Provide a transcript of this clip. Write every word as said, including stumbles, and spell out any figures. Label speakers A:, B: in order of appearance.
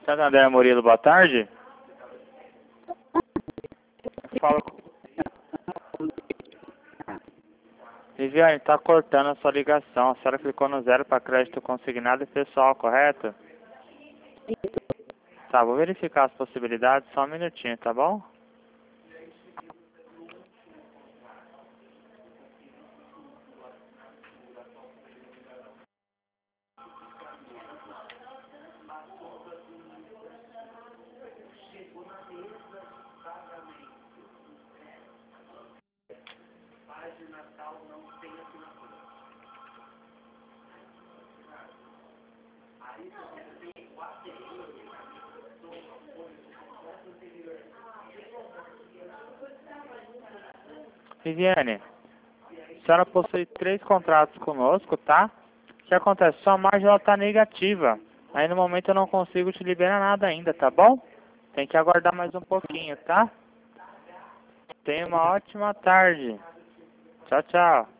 A: Santander Murilo, boa tarde. Fala com... Viviane, tá cortando a sua ligação. A senhora clicou no zero para crédito consignado e pessoal, correto? Tá, vou verificar as possibilidades, só um minutinho, tá bom? Viviane, a senhora possui três contratos conosco, tá? O que acontece? Sua margem ela tá negativa. Aí no momento eu não consigo te liberar nada ainda, tá bom? Tem que aguardar mais um pouquinho, tá? Tenha uma ótima tarde. Tchau, tchau.